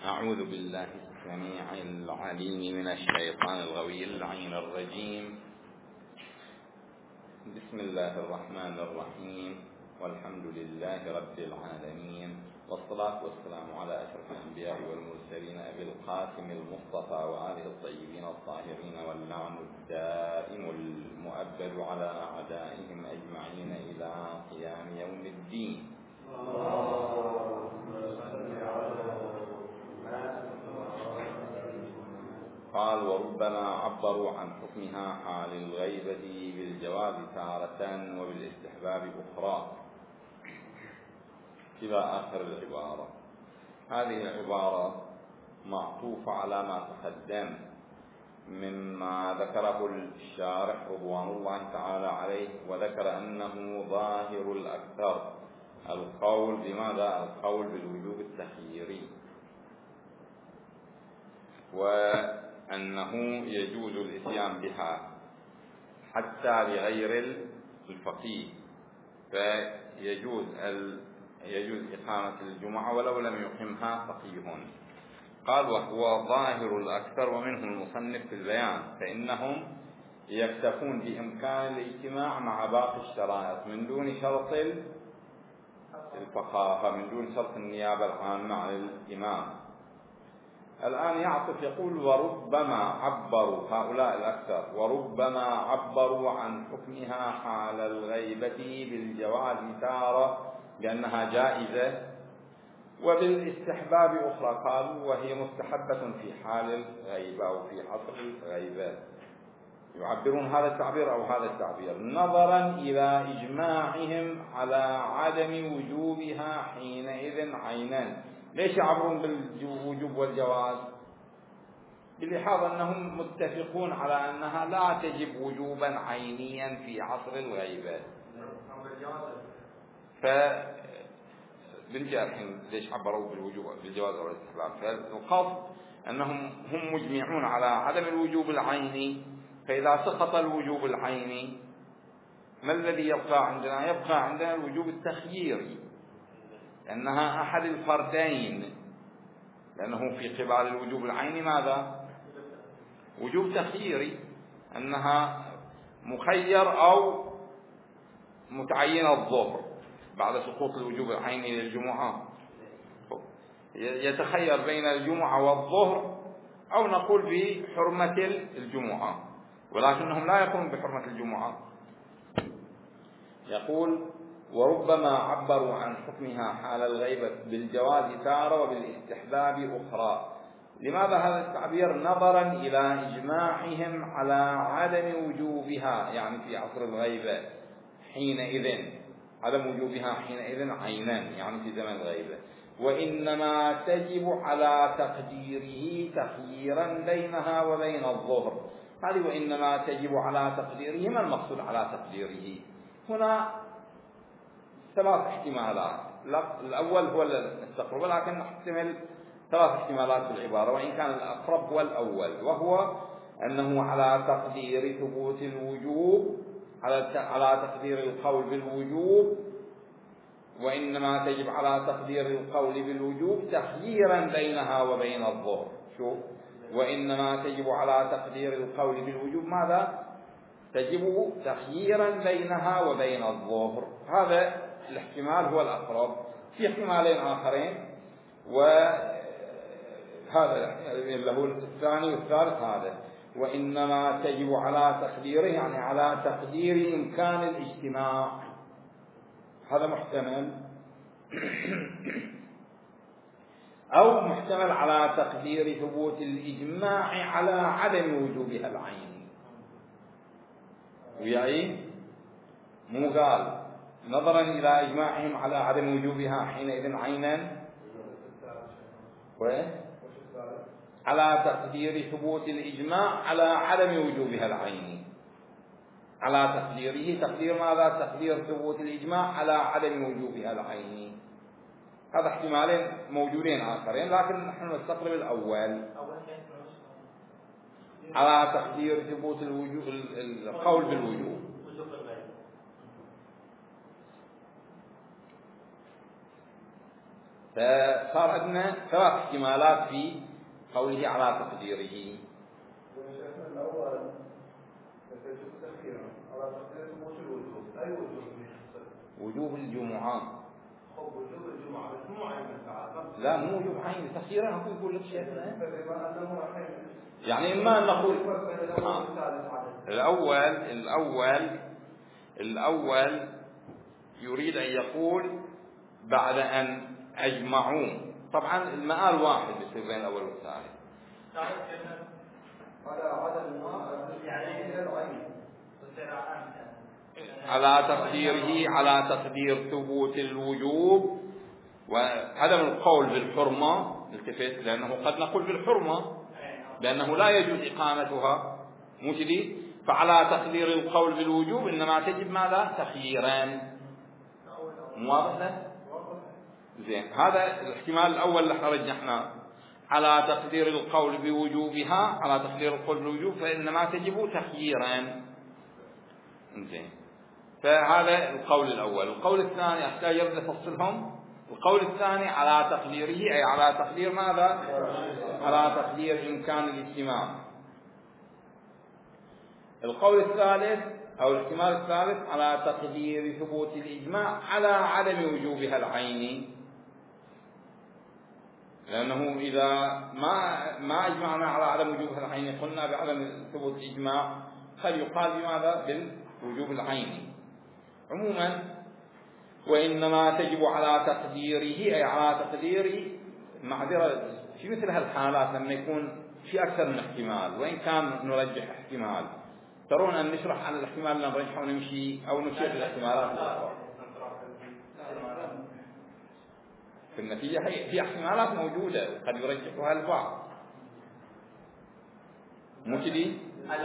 أعوذ بالله السميع العليم من الشيطان الغوي اللعين الرجيم. بسم الله الرحمن الرحيم، والحمد لله رب العالمين، والصلاة والسلام على أشرف الأنبياء والمرسلين أبي القاسم المصطفى وآله الطيبين الطاهرين، واللعن الدائم المؤبد على أعدائهم أجمعين إلى قيام يوم الدين. قال: وربما عبروا عن حكمها حال الغيبة بالجواز تارة وبالاستحباب أخرى إلى آخر العبارة. هذه العبارة معطوفة على ما تقدم مما ذكره الشارح رضوان الله تعالى عليه، وذكر أنه ظاهر الأكثر القول بماذا؟ القول بالوجوب التخييري، وأنه يجوز الإتيان بها حتى لغير الفقيه، فيجوز إقامة الجمعة ولو لم يقمها فقيه. قال: وهو ظاهر الأكثر ومنه المصنف في البيان، فإنهم يكتفون بإمكان الاجتماع مع باقي الشرائط من دون شرط الفقاهة، من دون شرط النيابة العامة عن الإمام. الآن يعطف يقول: وربما عبروا هؤلاء الأكثر، وربما عبروا عن حكمها حال الغيبة بالجواز تارة لأنها جائزة، وبالاستحباب أخرى قالوا وهي مستحبة في حال الغيبة أو في حصر الغيبة. يعبرون هذا التعبير أو هذا التعبير نظرا إلى إجماعهم على عدم وجوبها حينئذ عينا. ليش يعبرون بالوجوب والجواز؟ بلحاظ أنهم متفقون على أنها لا تجب وجوبا عينيا في عصر الغيبة. الحين ليش عبروا بالوجوب بالجواز أو الاستحباب؟ فالقصد أنهم هم مجمعون على عدم الوجوب العيني، فإذا سقط الوجوب العيني ما الذي يبقى عندنا؟ يبقى عندنا الوجوب التخييري، لأنها أحد الفردين، لأنه في قبال الوجوب العيني ماذا؟ وجوب تخييري، أنها مخير أو متعين الظهر بعد سقوط الوجوب العيني للجمعة، يتخير بين الجمعة والظهر، أو نقول بحرمة الجمعة، ولكنهم لا يقومون بحرمة الجمعة. يقول: وربما عبروا عن حكمها حال الغيبة بالجواز تارة وبالاستحباب أخرى. لماذا هذا التعبير؟ نظرا إلى إجماعهم على عدم وجوبها، يعني في عصر الغيبة حينئذ، عدم وجوبها حينئذ عينا، يعني في زمن الغيبة، وإنما تجب على تقديره تخييرا بينها وبين الظهر. هذه وإنما تجب على تقديره، ما المقصود على تقديره؟ هنا ثلاث احتمالات. الأول هو التقرب، ولكن نحتمل ثلاث احتمالات في العبارة، وإن كان الأقرب هو الأول، وهو أنه على تقدير ثبوت الوجوب، على تقدير القول بالوجوب، وإنما تجب على تقدير القول بالوجوب تخييرا بينها وبين الظهر. شوف، وإنما تجب على تقدير القول بالوجوب ماذا؟ تجب تخييرا بينها وبين الظهر. هذا الاحتمال هو الأقرب. في احتمالين آخرين، وهذا اللي هو الثاني والثالث، هذا وإنما تجب على تقديره، يعني على تقدير إمكان الاجتماع، هذا محتمل. أو محتمل على تقدير ثبوت الإجماع على عدم وجوبها العيني. ويعي مو قال نظرا إلى إجماعهم على عدم وجوبها حينئذ عينا، على تقدير ثبوت الإجماع على عدم وجوبها العيني، على تقديره، تقدير ماذا؟ تقدير ثبوت الإجماع على عدم وجوبها العيني. هذا احتمالين موجودين آخرين، لكن نحن نستقرب الأول على تقدير ثبوت القول بالوجوب. فصار عندنا ثلاث احتمالات في قوله على تقديره. وجوب الجمعة. لا مو وجوب عين، تخييرا أقول يقول لك شيخنا. يعني إما أن نقول الأول يريد أن يقول بعد أن أجمعوا، طبعا المآل واحد يصير بين الأول والثاني. على تقديره على تقدير ثبوت الوجوب وعدم القول بالحرمة، التفت، لأنه قد نقول بالحرمة لأنه لا يجوز إقامتها، مو كذي؟ فعلى تقدير القول بالوجوب إنما تجب ماذا؟ تخييرا. واضح؟ زين، هذا الاحتمال الأول اللي احنا رجحناه. على تقدير القول بوجوبها، على تقدير القول بالوجوب فإنما تجب تخييرا. زين، فهذا القول الأول. القول الثاني أحتاج أفصلهم. القول الثاني على تقديره، أي على تقدير ماذا؟ على تقدير إمكان الاجتماع. القول الثالث أو الاحتمال الثالث على تقدير ثبوت الإجماع على عدم وجوبها العيني، لأنه إذا ما أجمعنا على عدم وجوبها العيني قلنا بعدم ثبوت الإجماع قد يقال بماذا؟ بالوجوب العيني. عموما وإنما تجب على تقديره، أي على تقدير معذرة في مثل هالحالات لما يكون في أكثر من احتمال، وإن كان نرجح احتمال. ترون أن نشرح على الاحتمال اللي نرجحه ونمشي أو نشير الاحتمالات الأخرى. في النتيجة في احتمالات موجودة قد يرجحها البعض، مو كذي؟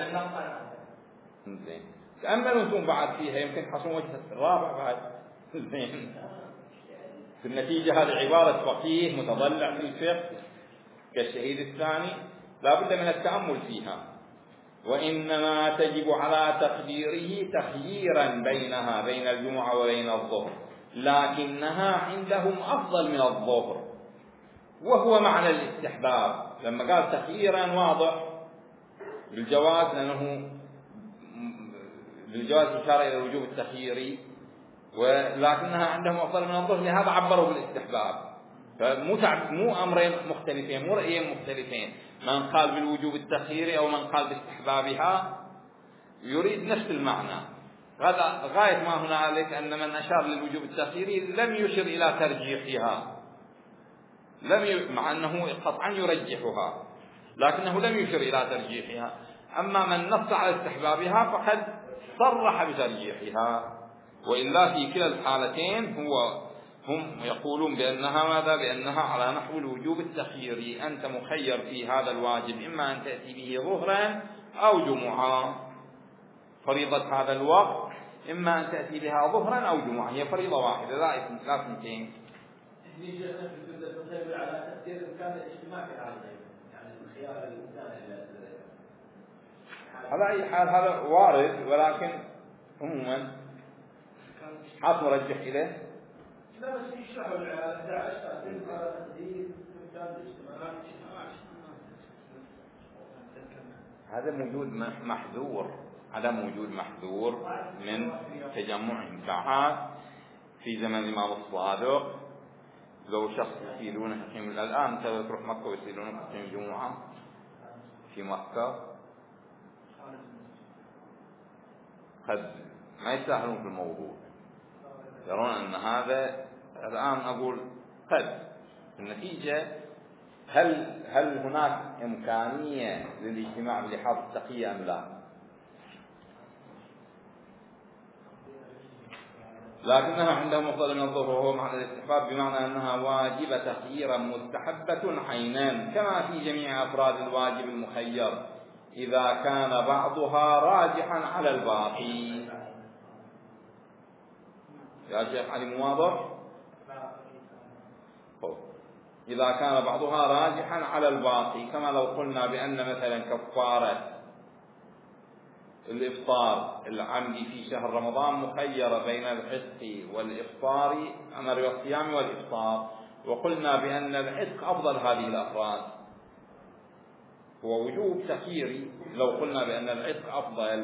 زين، تأملوا أنتم بعد فيها يمكن تحصلون وجه الرابع بعد. زين، في النتيجة هذه عبارة فقيه متضلع في الفقه كالشهيد الثاني لا بد من التأمل فيها. وإنما تجب على تقديره تخييرا بينها، بين الجمعة وبين الظهر، لكنها عندهم أفضل من الظهر، وهو معنى الاستحباب. لما قال تخييرا واضح بالجواز، لأنه بالجواز إشارة إلى وجوب التخييري، ولكنها عندهم أفضل من الظهر، لهذا عبروا بالاستحباب. فمو أمرين مختلفين، مو رأيين مختلفين، من قال بالوجوب التخييري أو من قال باستحبابها يريد نفس المعنى. هذا غاية ما هنالك أن من أشار للوجوب التخييري لم يشر إلى ترجيحها، مع أنه قطعا يرجحها لكنه لم يشر إلى ترجيحها. أما من نص على استحبابها فقد صرح بترجيحها. وإلا في كلا الحالتين هم يقولون بأنها ماذا؟ بأنها على نحو الوجوب التخييري، أنت مخير في هذا الواجب، إما أن تأتي به ظهرا أو جمعة، فريضة هذا الوقت إما أن تأتي بها ظهرا أو جمعة، هي فريضة واحدة لا اثنتين. على تقدير إمكان الاجتماع في هذا، يعني الخيار الإنسان على أي حال هذا وارد، ولكن عموما حاط مرجح إليه. لا بس يشرحوا على 11 على تقدير إمكان الاجتماع. هذا موجود محذور، عدم وجود محذور من تجمعهم. ساعات في زمن الإمام الصادق لو شخص يسيلونه يقيم، الآن تروح مكة ويسيلونه يقيم الجمعة في مكة قد ما يستاهلون في الموضوع، يرون أن هذا الآن أقول قد النتيجة هل هناك إمكانية للاجتماع بلحاظ التقية أم لا؟ لكنها عندهم أفضل من الظهر، وهو معنى الاستحباب بمعنى أنها واجبة تخييرا مستحبة عينا، كما في جميع أفراد الواجب المخير إذا كان بعضها راجحا على الباقي. يا شيخ علي واضح؟ إذا كان بعضها راجحا على الباقي، كما لو قلنا بأن مثلا كفارة الإفطار العمدي في شهر رمضان مخيرة بين العتق والإفطار، أمر الصيام والإفطار، وقلنا بأن العتق أفضل هذه الأفراد، هو وجوب تخييري. لو قلنا بأن العتق أفضل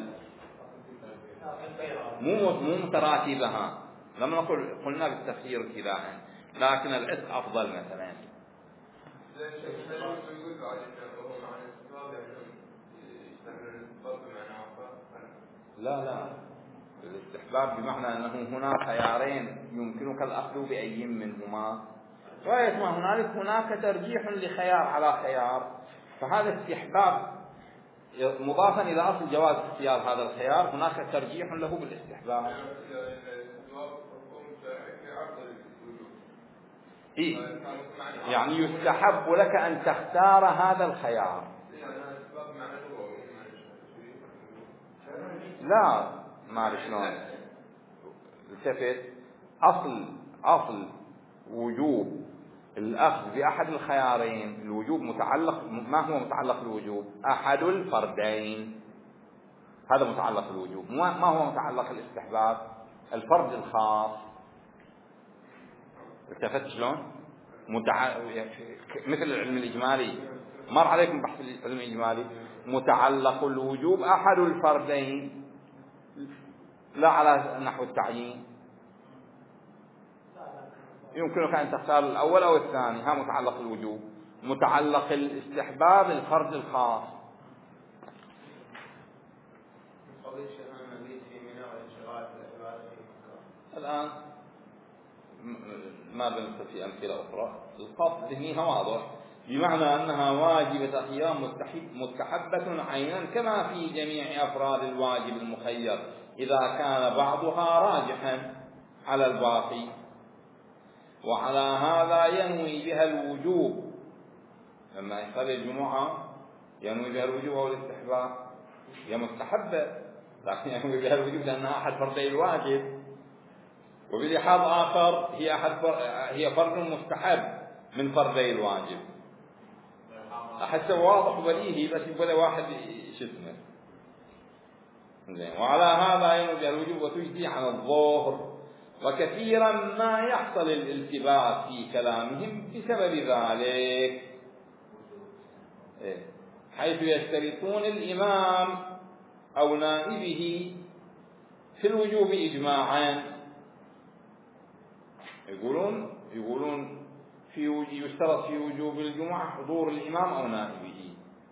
مو متراتبها، لما نقول قلنا بالتخيير ابتداء، لكن العتق أفضل مثلا. لا، الاستحباب بمعنى أنه هناك خيارين يمكنك الأخذ بأي منهما، رأيت ما هناك ترجيح لخيار على خيار، فهذا استحباب مضافا إلى أصل جواز اختيار هذا الخيار، هناك ترجيح له بالاستحباب. إيه؟ يعني يستحب لك أن تختار هذا الخيار. لا، ما شلون التفت، أصل وجوب الأخذ بأحد الخيارين، الوجوب متعلق، ما هو متعلق الوجوب؟ أحد الفردين، هذا متعلق الوجوب. ما هو متعلق الاستحباب؟ الفرد الخاص. التفت شلون؟ مثل العلم الإجمالي، مر عليكم بحث العلم الإجمالي، متعلق الوجوب أحد الفردين، لا على نحو التعيين. يمكنك أن تختار الأول أو الثاني، ها متعلق الوجوب. متعلق الاستحباب الفرد الخاص. الآن ما بنصف في أمثلة أخرى، القصد ذهنيها واضح، بمعنى أنها واجبة أخيار مستحبة عينا كما في جميع أفراد الواجب المخير، إذا كان بعضها راجحا على الباقي. وعلى هذا ينوي بها الوجوب، لما يصلي الجمعة ينوي بها الوجوب أو الاستحباب، هي مستحبة لكن ينوي بها الوجوب لأنها أحد فردي الواجب، وبلحاظ آخر هي فرد مستحب من فردي الواجب. أحس واضح وبديهي، بس يبغى واحد شسمه زين. وعلى هذا ينوي بها الوجوب وتجزي عن الظهر. وكثيرا ما يحصل الالتباس في كلامهم بسبب ذلك، حيث يشترطون الإمام أو نائبه في الوجوب إجماعا. يقولون يشترط في وجوب الجمعة حضور الإمام أو نائبه.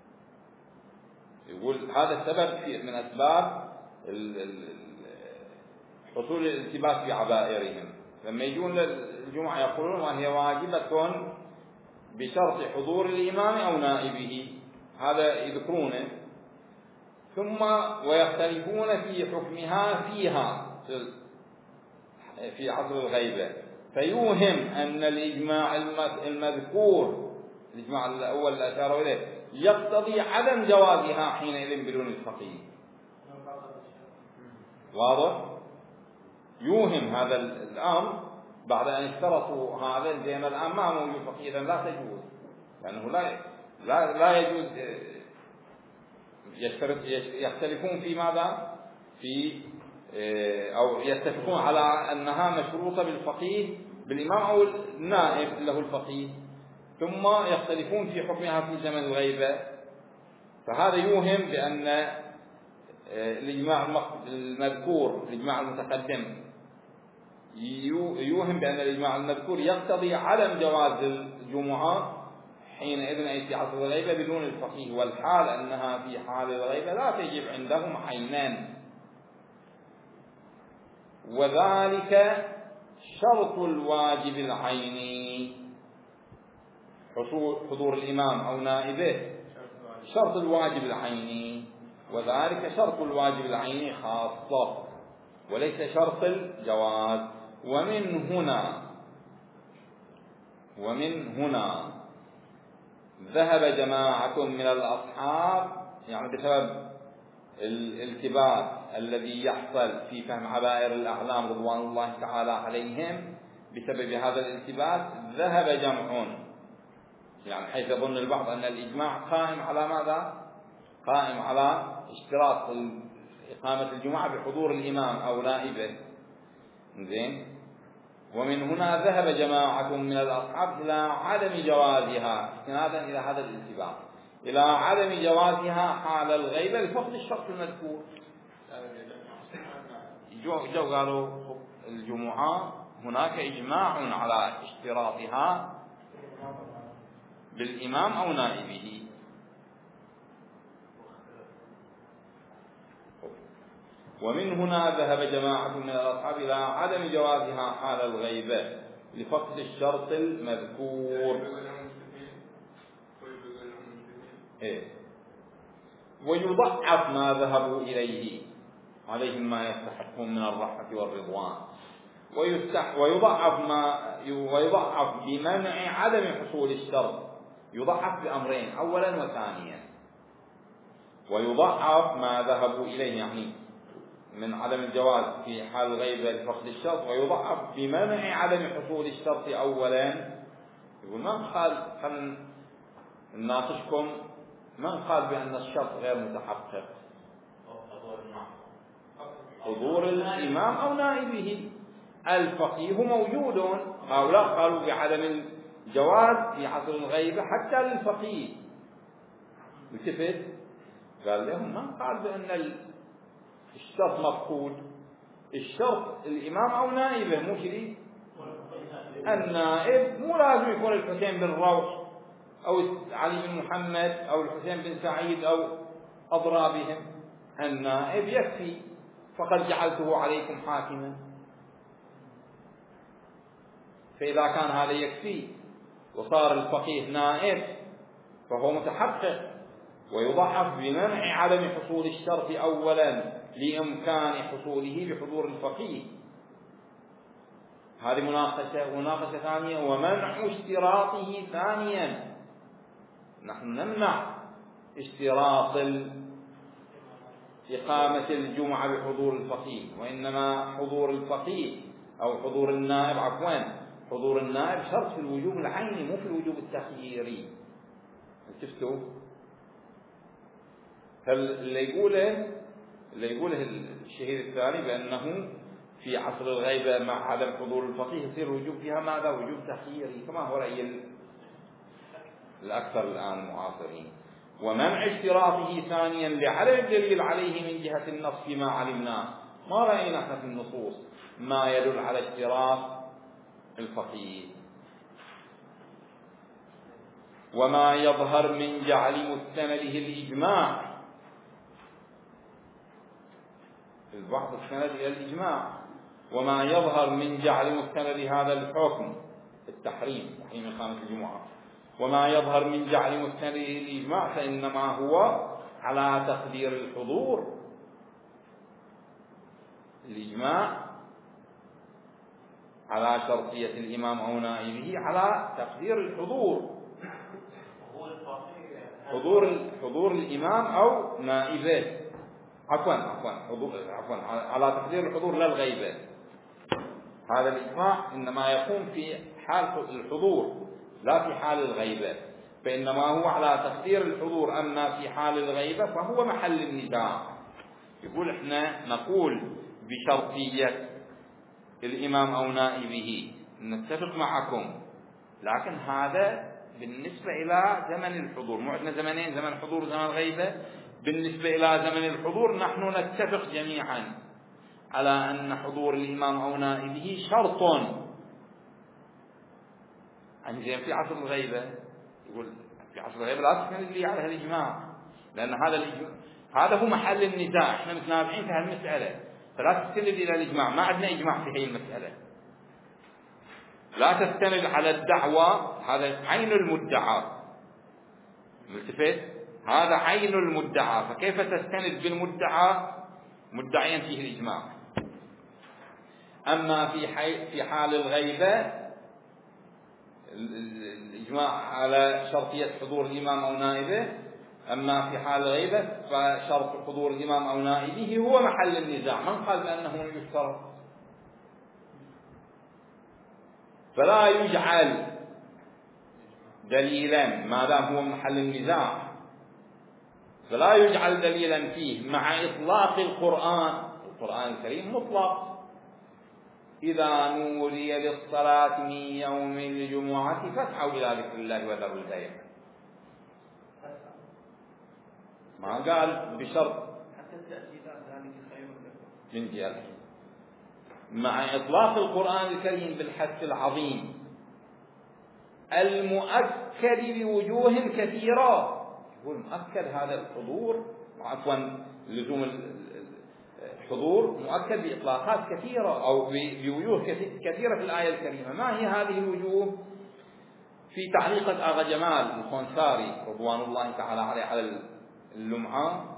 يقول هذا السبب من أسباب حصول الالتباس في عبائرهم، لما يجون للجمعة يقولون وهي واجبة بشرط حضور الإمام أو نائبه، هذا يذكرونه. ثم ويختلفون في حكمها فيها في عصر الغيبة، فيوهم أن الإجماع المذكور، الإجماع الأول اللي أشار إليه، يقتضي عدم جوازها حينئذ بدون الفقيه. واضح؟ يوهم هذا الأمر بعد أن اشترطوا هذا، زين الآن ما موجود فقيه، إذن لا تجوز، لأنه لا يجوز. يختلفون في ماذا؟ أو يتفقون على أنها مشروطة بالفقيه، بالإمام أو النائب له الفقيه، ثم يختلفون في حكمها في زمن الغيبة. فهذا يوهم بأن الإجماع المذكور، الإجماع المتقدم، يوهم بأن الإجماع المذكور يقتضي عدم جواز الجمعة حينئذ أي في عصر الغيبة بدون الفقيه، والحال أنها في حال الغيبة لا تجب عندهم عينان، وذلك شرط الواجب العيني، حضور الإمام أو نائبه شرط الواجب العيني، وذلك شرط الواجب العيني خاصة وليس شرط الجواز. ومن هنا ذهب جماعة من الأصحاب، يعني بسبب الالتباس الذي يحصل في فهم عبائر الأعلام رضوان الله تعالى عليهم بسبب هذا الالتباس، ذهب جمع، يعني حيث يظن البعض أن الإجماع قائم على ماذا؟ قائم على اشتراط إقامة الجمعة بحضور الإمام أو نائبه. زين، ومن هنا ذهب جماعة من الأصحاب إلى عدم جوازها استنادا إلى هذا الانتباه، إلى عدم جوازها حال الغيبة لفقد الشرط المذكور. جو قالوا الجمعة هناك إجماع على اشتراطها بالإمام أو نائبه. ومن هنا ذهب جماعة من الأصحاب إلى عدم جوازها حال الغيبة لفقد الشرط المذكور. ويضعف ما ذهبوا إليه، عليهم ما يستحقون من الرحمة والرضوان، ويضعف بمنع عدم حصول الشرط. يضعف بأمرين، أولا وثانيا. ويضعف ما ذهبوا إليه يعني من عدم الجواز في حال الغيبة لفقد الشرط، ويضعف بمنع عدم حصول الشرط أولا. يقول من قال، خلينا نناقشكم، من قال بأن الشرط غير متحقق؟ حضور الإمام أو نائبه. الفقيه موجود، هؤلاء قالوا بعدم الجواز في عصر الغيبة حتى للفقيه. التفت قال لهم من قال بأن الشرط مفقود؟ الشرط الإمام أو نائبه، مو شريك. النائب مو لازم يكون الحسين بن روح أو علي بن محمد أو الحسين بن سعيد أو أضرابهم. النائب يكفي، فقد جعلته عليكم حاكما. فإذا كان هذا يكفي وصار الفقيه نائب فهو متحقق. ويضعف بمنع عدم حصول الشرط أولا لإمكان حصوله بحضور الفقيه. هذه مناقشة ثانية. ومنع اشتراطه ثانيا، نحن نمنع اشتراط إقامة الجمعة بحضور الفقيه، وإنما حضور الفقيه أو حضور النائب، حضور النائب شرط في الوجوب العيني مو في الوجوب التخييري. شفتوا؟ اللي يقوله الشهيد الثاني بأنه في عصر الغيبة مع عدم حضور الفقيه يصير الوجوب فيها ماذا؟ وجوب تخييري، كما هو رأي الأكثر الآن المعاصرين. ومنع اشتراطه ثانيا لعدم الدليل عليه من جهة النص فيما علمناه. ما رأينا احنا في النصوص ما يدل على اشتراط الفقيه. وما يظهر من جعل مستنده الإجماع، البعض السند إلى الإجماع. وما يظهر من جعل مستند هذا الحكم التحريم، تحريم إقامة الجمعة، وما يظهر من جعل مستند الإجماع فإنما هو على تقدير الحضور. الإجماع على شرطية الإمام أو نائبه على تقدير الحضور، حضور الإمام أو نائبه، عفوا على تقدير الحضور لا الغيبة. هذا الإجماع إنما يقوم في حال الحضور لا في حال الغيبة، فإنما هو على تقدير الحضور. أما في حال الغيبة فهو محل النزاع. يقول احنا نقول بشرطية الإمام أو نائبه نتفق معكم، لكن هذا بالنسبة إلى زمن الحضور. مو عندنا زمنين، زمن الحضور وزمن الغيبة. بالنسبة إلى زمن الحضور نحن نتفق جميعا على أن حضور الإمام أو نائبه شرط. يعني في عصر الغيبة يقول في عصر الغيبة لا تستند لي على الإجماع، لأن هذا هو محل النزاع. احنا متنازعين في هالمسألة، فلا تستند إلى الإجماع. ما عندنا إجماع في هذه المسألة. لا تستند على الدعوة، هذا عين المدعى. ملتفت؟ هذا عين المدعى، فكيف تستند بالمدعى مدعيا فيه الإجماع؟ أما في حال الغيبة الإجماع على شرطية حضور الإمام أو نائبه. أما في حال الغيبة فشرط حضور الإمام أو نائبه هو محل النزاع. من قال بأنه يشترط؟ فلا يجعل دليلا ما دام هو محل النزاع، فلا يجعل دليلا فيه مع إطلاق القرآن الكريم مطلق. إذا نودي للصلاة من يوم الجمعة فاسعوا إلى ذكر الله وذروا البيع. ما قال بشرط حتى التأكيدات ذلك خير لكم من جهة، مع إطلاق القرآن الكريم بالحث العظيم المؤكد بوجوه كثيرة. يقول مؤكد هذا الحضور، عفوا لزوم الحضور مؤكد بإطلاقات كثيرة أو بوجوه كثيرة في الآية الكريمة. ما هي هذه الوجوه؟ في تعليقة آغا جمال الخنساري رضوان الله تعالى عليه على اللمعة،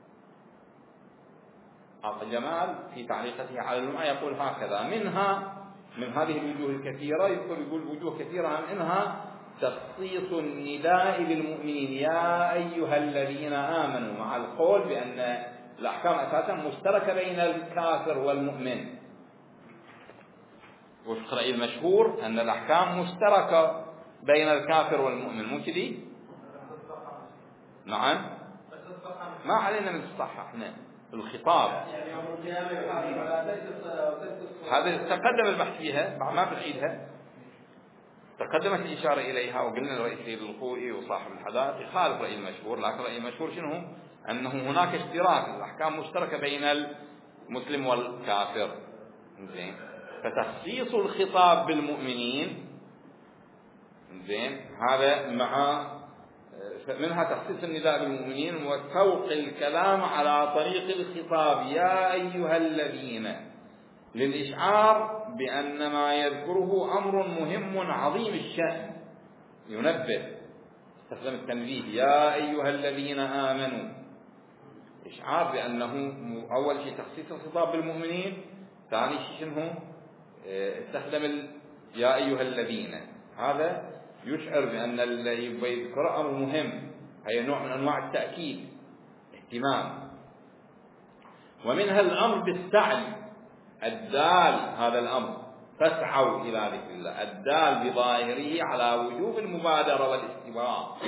آغا جمال في تعليقته على اللمعة يقول هكذا: من هذه الوجوه الكثيرة، يقول وجوه كثيرة، منها تخصيص النداء بالمؤمنين يا أيها الذين آمنوا، مع القول بأن الأحكام أساسا مشتركة بين الكافر والمؤمن. وفق رأي المشهور أن الأحكام مشتركة بين الكافر والمؤمن، مو كذي؟ نعم، ما علينا من الصحة احنا الخطاب هذا تقدم البحث فيها، ما بنعيدها، تقدمت الإشارة إليها وقلنا الرئيس سيد الخوئي وصاحب الحدائق يخالف رأي المشهور، لكن رأي المشهور شنو؟ أنه هناك اشتراك، الأحكام مشتركة بين المسلم والكافر. زين، فتخصيص الخطاب بالمؤمنين زين هذا منها تخصيص النداء بالمؤمنين وسوق الكلام على طريق الخطاب يا أيها الذين، للإشعار بأن ما يذكره أمر مهم عظيم الشأن، ينبه، استخدم التنبيه يا أيها الذين آمنوا، إشعار بأنه أول شيء تخصيص الخطاب بالمؤمنين، ثاني شيء شنو؟ استخدم يا أيها الذين، هذا يشعر بأن اللي يذكر أمر مهم، هي نوع من أنواع التأكيد، اهتمام. ومنها الأمر بالسعي الدال، هذا الأمر فاسعوا إلى ذكر الله، الدال بظاهره على وجوب المبادرة والاستباق،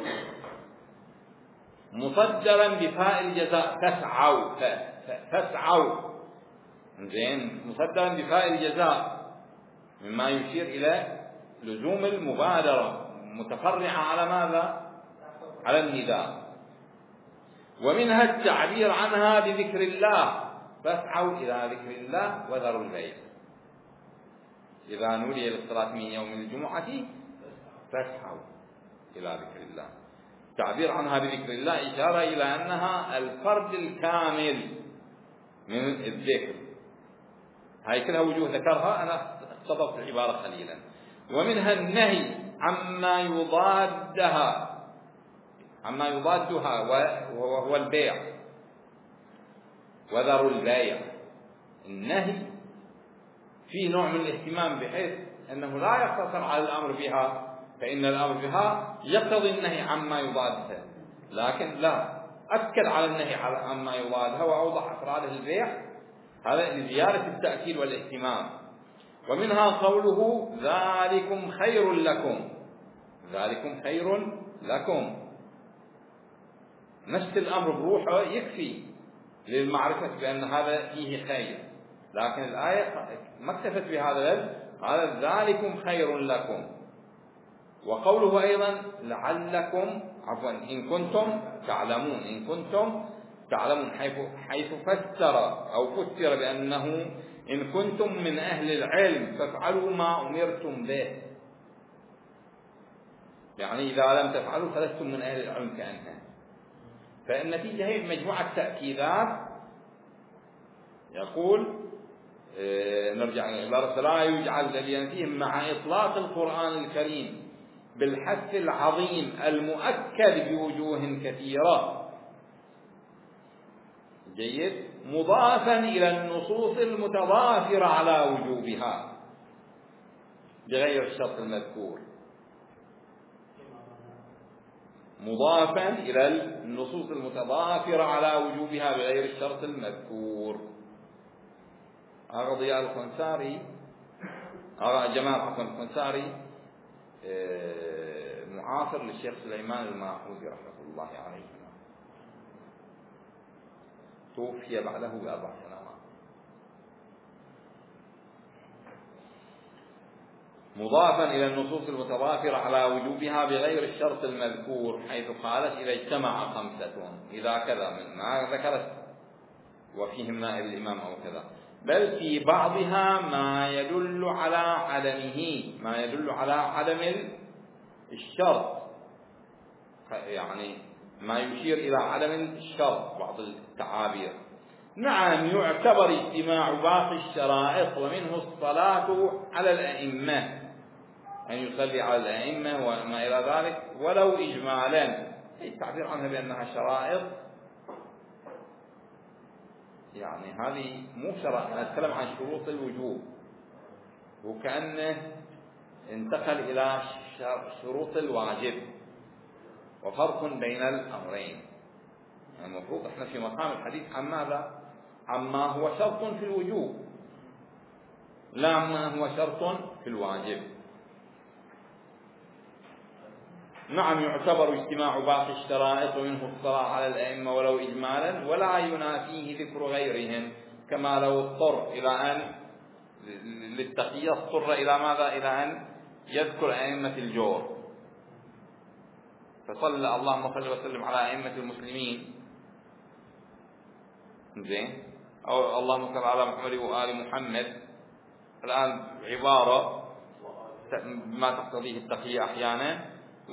مصدرا بفاء الجزاء، فاسعوا زين، مصدرا بفاء الجزاء مما يشير إلى لزوم المبادرة، متفرعة على ماذا؟ على النداء. ومنها التعبير عنها بذكر الله، فاسعوا إلى ذكر الله وذروا البيع. إذا نودي للصلاة من يوم الجمعة فاسعوا إلى ذكر الله، تعبير عنها بذكر الله إشارة إلى أنها الفرد الكامل من الذكر. هاي كلها وجوه ذكرها، أنا اقتضبت العبارة قليلا. ومنها النهي عما يضادها وهو البيع، وذروا البيع. النهي فيه نوع من الاهتمام بحيث أنه لا يقتصر على الأمر بها، فإن الأمر بها يقتضي النهي عما يضادها، لكن لا، أكد على النهي عما يضادها وأوضح أفراده البيع، هذا لزيادة التأكيد والاهتمام. ومنها قوله ذلكم خير لكم، ذلكم خير لكم، نفس الأمر بروحه يكفي للمعرفة بأن هذا فيه خير، لكن الآية ما اكتفت بهذا، قال ذلكم خير لكم. وقوله أيضا لعلكم، عفوا إن كنتم تعلمون، إن كنتم تعلمون، حيث فسر بأنه إن كنتم من أهل العلم فافعلوا ما أمرتم به، يعني إذا لم تفعلوا فلستم من أهل العلم كأنها. فالنتيجة هي مجموعة تأكيدات. يقول نرجع إلى العبارة: لا يجعل لينفيهم مع إطلاق القرآن الكريم بالحث العظيم المؤكد بوجوه كثيرة، جيد، مضافا إلى النصوص المتضافرة على وجوبها بغير الشرط المذكور، مضافا إلى النصوص المتضافرة على وجوبها بغير الشرط المذكور. ضياء الخنساري، جمال الخنساري معاصر للشيخ سليمان الماحوذي رحمه الله عليه، توفي بعده ب4 سنوات. مضافا إلى النصوص المتضافرة على وجوبها بغير الشرط المذكور، حيث قالت إذا اجتمع 5 إذا كذا، ما ذكرت وفيهم نائب الإمام أو كذا، بل في بعضها ما يدل على عدمه، ما يدل على عدم الشرط، يعني ما يشير إلى عدم الشرط بعض التعابير. نعم يعتبر اجتماع باقي الشرائط ومنه الصلاة على الأئمة، أن يصلي على الأئمة وما إلى ذلك، ولو إجمالا، التعبير عنها بأنها شرائط، يعني هذه مو شرط، نتكلم عن شروط الوجوب، وكأنه انتقل إلى شروط الواجب، وفرق بين الأمرين. يعني المفروض احنا في مقام الحديث عن ماذا؟ عما هو شرط في الوجوب، لا عما هو شرط في الواجب. نعم يعتبر اجتماع باقي الشرائط ومنه الصلاة على الأئمة ولو إجمالا، ولا ينافيه ذكر غيرهم، كما لو اضطر إلى أن للتقية اضطر إلى ماذا؟ إلى أن يذكر أئمة الجور، فصلى اللهم صل وسلم على أئمة المسلمين، زين، أو اللهم صل على محمد وآل محمد. الآن عبارة ما تقتضيه التقية أحيانا،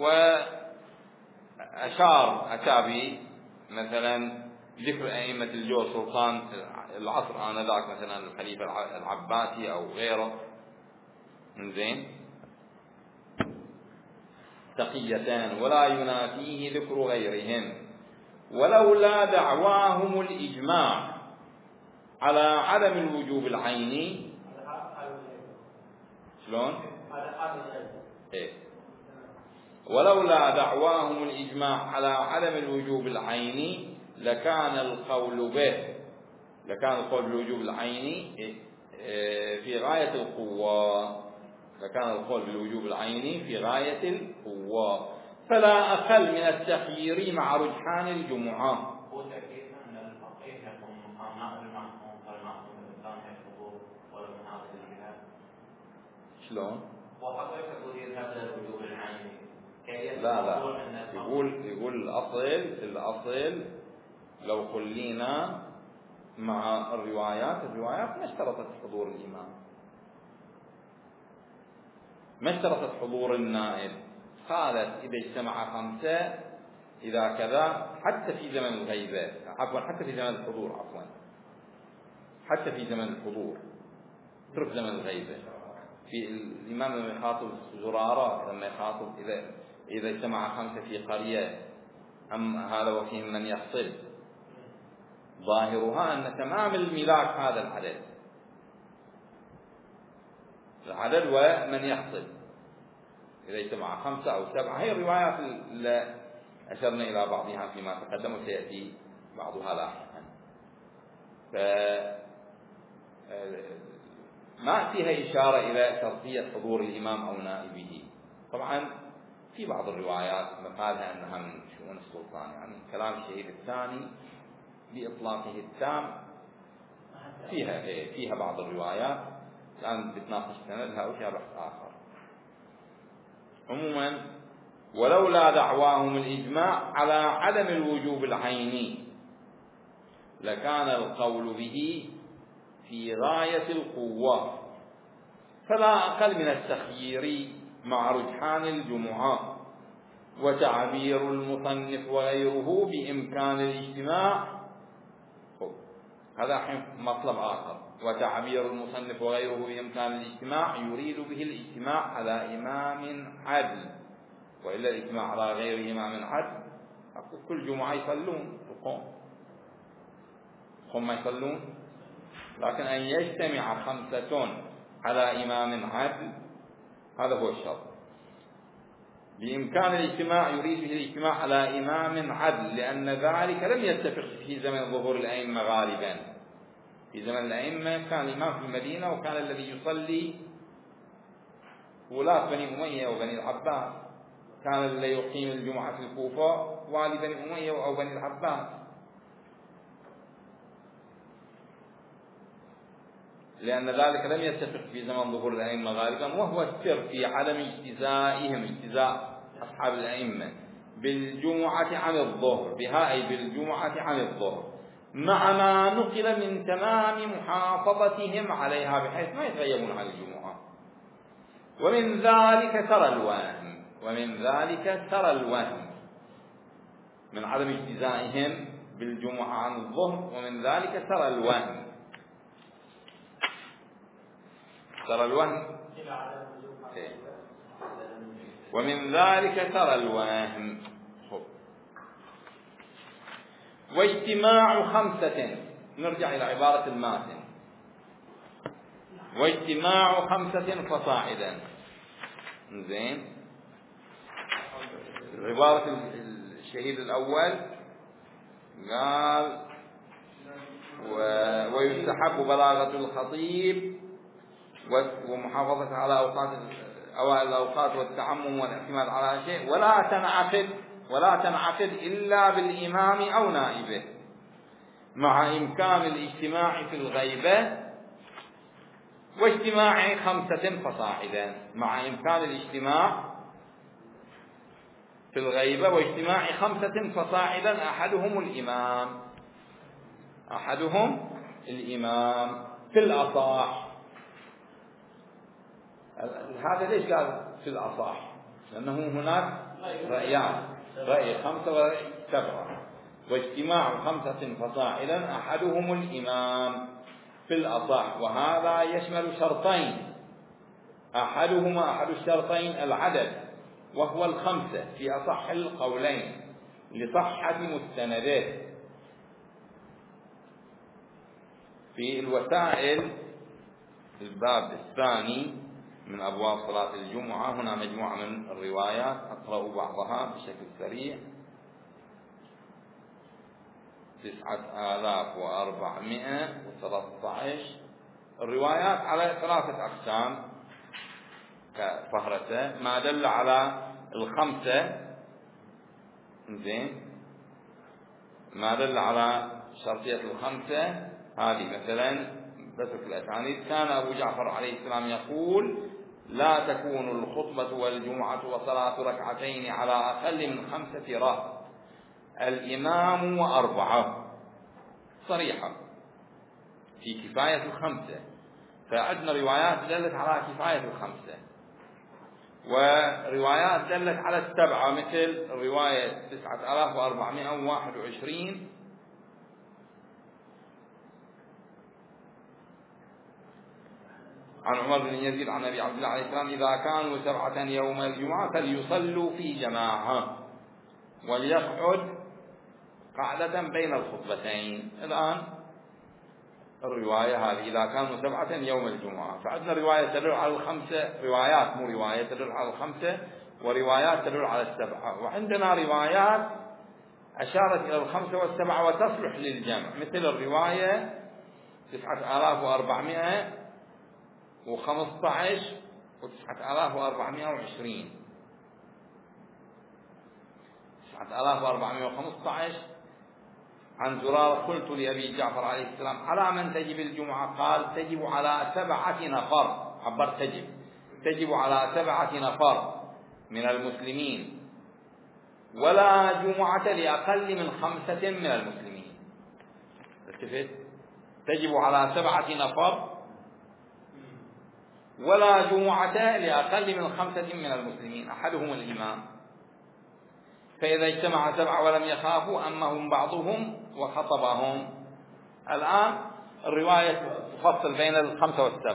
وأشار أتى مثلا ذكر أئمة الجور سلطان العصر آنذاك، مثلا الخليفة العباسي أو غيره، زين، تقيتان ولا ينافيه ذكر غيرهم، ولولا دعواهم الإجماع على عدم الوجوب العيني. شلون؟ إيه؟ ولولا دعواهم الإجماع على عدم الوجوب العيني لكان القول بالوجوب العيني في غاية القوة، لكان القول بالوجوب العيني في غاية القوة، فلا أقل من التخيير مع رجحان الجمعة. شلون؟ لا يقول الأصل لو خلينا مع الروايات ما اشترطت حضور الإمام، ما اشترطت حضور النائب، قالت إذا اجتمع 5 إذا كذا، حتى في زمن الغيبة، حتى في زمن الحضور، حتى في زمن الحضور، اترك زمن الغيبة. في الإمام لما يخاطب زرارة، لما يخاطب إذا اجتمع 5 في قرية أم هذا وفيهم من يحصل، ظاهرها أن تمام الملاك هذا العدد ومن يحصل، إذا اجتمع 5 أو 7. هي الروايات اللي أشرنا إلى بعضها فيما تقدم، وسيأتي بعضها لاحقا. ما فيها إشارة إلى شرطية حضور الإمام أو نائبه. طبعا في بعض الروايات مفادها أنها من شؤون السلطان، يعني كلام الشهيد الثاني بإطلاقه التام فيها بعض الروايات الآن بتناقش سندها أو فيها بحث آخر. عموما ولولا دعواهم الإجماع على عدم الوجوب العيني لكان القول به في غاية القوة، فلا أقل من التخيير مع رجحان الجمعة، وتعبير المصنف وغيره بإمكان الاجتماع. هذا مطلب آخر، وتعبير المصنف وغيره بإمكان الاجتماع يريد به الاجتماع على إمام عدل، وإلا الاجتماع على غير إمام عدل كل جمعة يصلون هم ما يصلون، لكن أن يجتمع 5 على إمام عدل هذا هو الشرط. بإمكان الاجتماع يريد به الاجتماع على إمام عدل، لأن ذلك لم يتفق في زمن ظهور الأئمة غالبا. في زمن الأئمة كان الإمام في المدينة، وكان الذي يصلي ولاة بني أمية وبني العباس، كان الذي يقيم الجمعة في الكوفة والي بني أمية أو بني العباس. لأن ذلك لم يتفق في زمن ظهور الأئمة غالبا، وهو السر في عدم اجتزاء أصحاب الأئمة بالجمعة عن الظهر بها، أي بالجمعة عن الظهر، مع ما نقل من تمام محافظتهم عليها بحيث ما يتغيبون عن الجمعة. ومن ذلك ترى الوهم من عدم اجتزائهم بالجمعة عن الظهر، ومن ذلك ترى الوهم ومن ذلك ترى الوهم. واجتماع 5، نرجع إلى عبارة الماتن، واجتماع 5 فصاعدا. زين، عبارة الشهيد الأول قال ويستحب بلاغة الخطيب ومحافظة على أوائل الأوقات والتعمم والاعتماد على شيء، ولا تنعقد إلا بالإمام أو نائبه، مع إمكان الاجتماع في الغيبة واجتماع 5 فصاعدا، مع إمكان الاجتماع في الغيبة واجتماع 5 فصاعدا أحدهم الإمام في الأصح. هذا ليش قال في الأصح؟ لأنه هناك رأيان، رأي 5 ورأي 7. واجتماع 5 فصاعدا أحدهم الإمام في الأصح، وهذا يشمل شرطين، أحد الشرطين العدد وهو 5 في أصح القولين لصحة مستنده. في الوسائل الباب الثاني من أبواب صلاة الجمعة هنا مجموعة من الروايات، أقرأ بعضها بشكل سريع. 9413 الروايات على 3 أقسام كفهرسة، ما دل على 5 زين، ما دل على شرطية 5 هذه مثلا بترك الأسانيد. كان أبو جعفر عليه السلام يقول لا تكون الخطبة والجمعة وصلاة ركعتين على أقل من 5 رهط، الإمام و4، صريحة في كفاية 5. فعندنا روايات دلت على كفاية 5 وروايات دلت على 7، مثل رواية 9421 عن عمر بن يزيد عن أبي عبد الله عليه السلام إذا كانوا 7 يوم الجمعة فليصلوا في جماعة وليقعد قعدة بين الخطبتين. الآن الرواية هذه إذا كانوا 7 يوم الجمعة، فعندنا رواية تدل على 5، روايات مو رواية تدل على 5 وروايات تدل على 7، وعندنا روايات أشارت إلى 5 و7 وتصلح للجمع، مثل الرواية 9415 و 9420. 9415 عن زرار قلت لأبي جعفر عليه السلام على من تجب الجمعة؟ قال تجب على 7 نفر، عبر تجب على 7 نفر من المسلمين، ولا جمعة لأقل من 5 من المسلمين. التفت، تجب على 7 نفر ولا جمعة لأقل من 5 من المسلمين أحدهم الإمام. فإذا اجتمع 7 ولم يخافوا أمهم بعضهم وخطبهم. الآن الرواية تفصل بين 5 و7.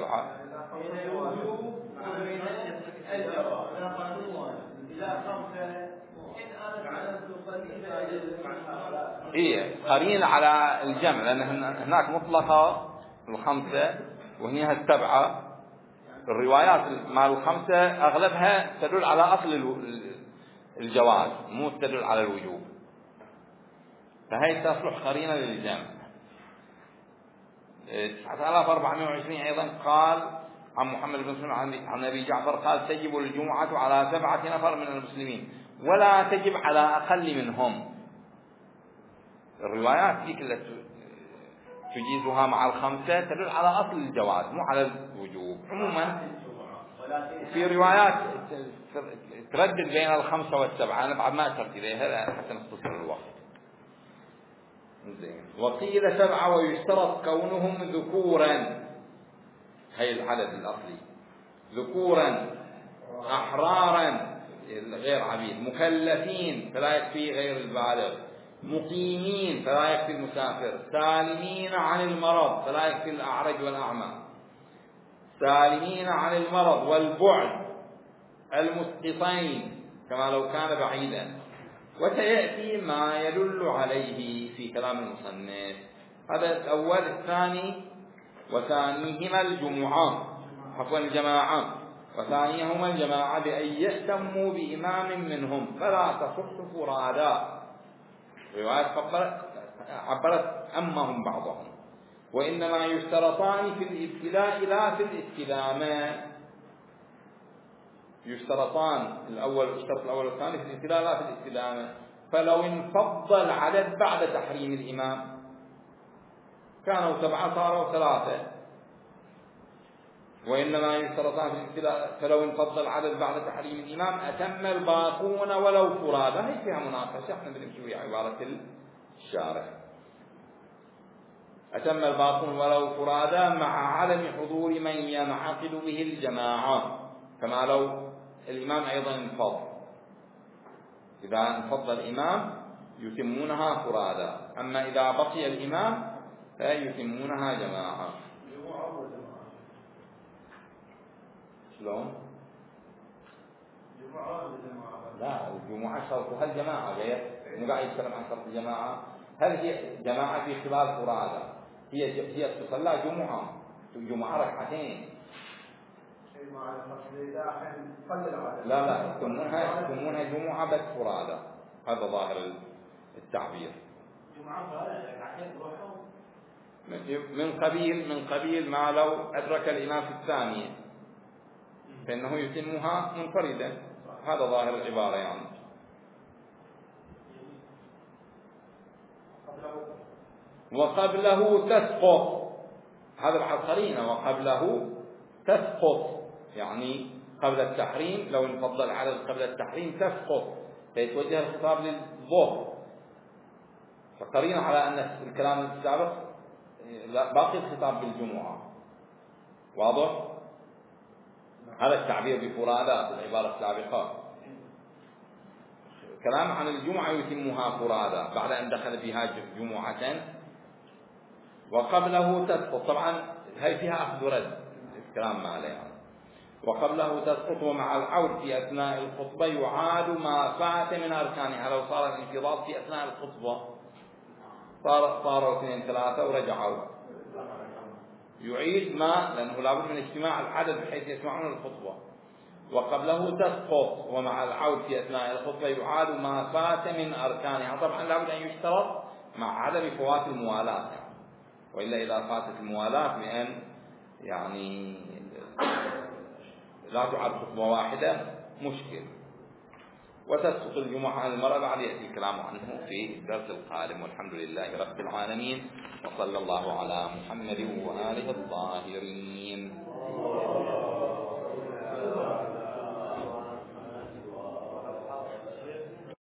إيه قرين على الجمع، لأن هناك مطلقة 5 وهنا 7. الروايات مع 5 أغلبها تدل على أصل الجواز مو تدل على الوجوب، فهي تصلح قرينة للجمع. 9420 أيضا قال عن محمد بن مسلم عن أبي جعفر قال تجب الجمعة على 7 نفر من المسلمين ولا تجب على أقل منهم. الروايات تجيزها مع الخمسة تدل على أصل الجواز مو على الوجوب عموما. في روايات تردد بين الخمسة والسبعة، أنا بعد ما أشرت إليها حتى نختصر الوقت. وقيل 7 ويشترط كونهم ذكورا، هي العدد الأصلي، ذكورا أحرارا غير عبيد، مكلفين فلا يكفي غير البالغ، مقيمين فلا يكفي المسافر، سالمين عن المرض فلا يكفي الأعرج والأعمى، سالمين عن المرض والبعد، المسقطين كما لو كان بعيدا. وسيأتي ما يدل عليه في كلام المصنف. هذا الأول. الثاني وثانيهما الجمعة، عفوا الجماعة، وثانيهما الجماعة بأن يأتموا بإمام منهم فلا تصح فرادا. رواية عبرت أمهم بعضهم. وإنما يشترطان في الابتلاء لا في الاستلامة. يشترطان الشرط الأول والثاني في الابتلاء لا في الاستلامة. فلو انفض العدد بعد تحريم الإمام كانوا 7 صاروا 3. وإنما يشترطان في الابتلاء فلو انفض العدد بعد تحريم الإمام أتم الباقون ولو فرادا. هي فيها مناقشة، احنا بنمشي ويا عبارة الشارح. أتم الباقون ولو فرادا مع عدم حضور من ينعقد به الجماعة، كما لو الإمام أيضا انفض. إذا انفض الإمام يتمونها فرادا، أما إذا بقي الإمام فيتمونها جماعة. شلون؟ لا، الجمعة شرطها الجماعة غير، مو قاعد يتكلم عن شرط الجماعة. هل هي جماعة في خلال فرادا؟ هي تصلى جمعة ركعتين. لا يسمونها جمعة بس فرادا. هذا ظاهر التعبير. من قبيل ما لو أدرك الإمام في الثانية فإنه يتمها منفردا. هذا ظاهر العبارة يعني. وقبله تسقط، هذا العقرين. وقبله تسقط يعني قبل التحريم، لو انفضل العدد قبل التحريم تسقط، فيتوجه الخطاب للظهر. فقرينا على أن الكلام السابق باقي الخطاب بالجمعة. واضح؟ هذا التعبير بفرادا في العبارة السابقة. كلام عن الجمعة يتمها فرادا بعد أن دخل فيها جمعة. وقبله تسقط، طبعا هي فيها أخذ ورد الكلام ما عليه يعني. وقبله تسقط ومع العود في أثناء الخطبة يعاد ما فات من أركانها. لو صار الانفضاض في أثناء الخطبة صاروا 2 3 ورجعوا، يعيد ما، لأنه لابد من اجتماع العدد بحيث يسمعون الخطبة. وقبله تسقط ومع العود في أثناء الخطبة يعاد ما فات من أركانها. طبعا لابد أن يشترط مع عدم فوات الموالاة يعني. وإلا إذا فاتت الموالاة بأن يعني لا تعد خطبة واحدة مشكل. وتسقط الجمعة عن المرأة بعد يأتي الكلام عنه في الدرس القادم. والحمد لله رب العالمين، وصلى الله على محمد وآله الطاهرين.